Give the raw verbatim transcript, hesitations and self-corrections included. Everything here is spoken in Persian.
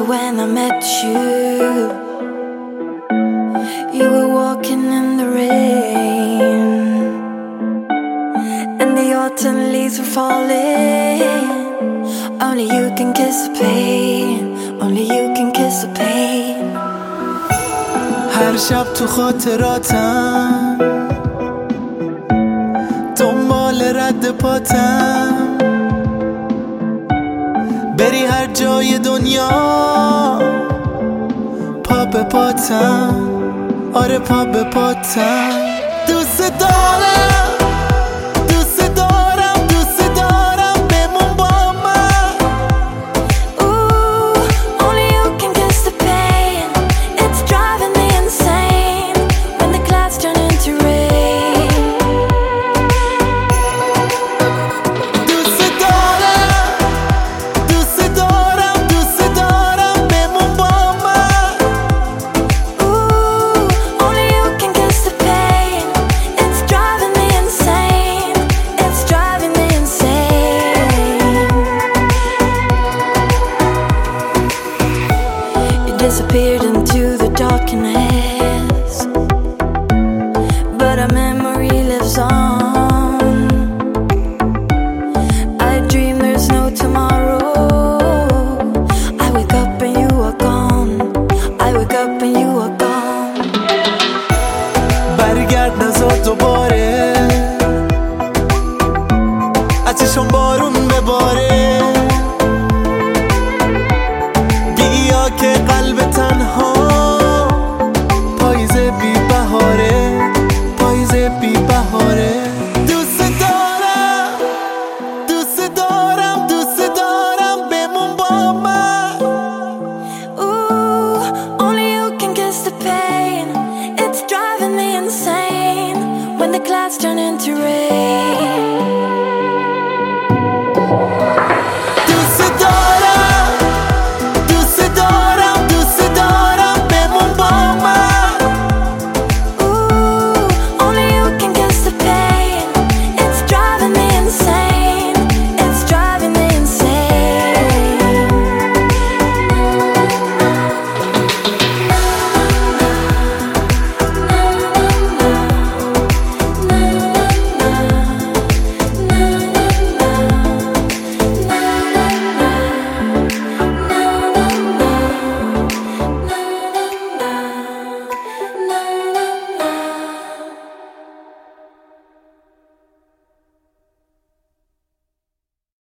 when I met you. You were walking in the rain, and the autumn leaves were falling. Only you can kiss the pain, only you can kiss the pain. هر شب تو خاطراتم دنبال رد پاتم، بری هر جای دنیا پا به پاتم، آره پا به پاتم. دوست دارم دوست دارم دوست دارم بمون با من. Ooh, only you can kiss the pain. It's driving me insane when the clouds turn into rain. دوست دارم دوست دارم دوست دارم بمون با من. Ooh, only you can kiss the pain. It's driving me insane. It's driving me insane. You disappeared into the darkness, but our memory lives on. I dream there's no tomorrow. I wake up and you are gone. I wake up and you are gone. برگرد نزار دوباره، از چشم بارون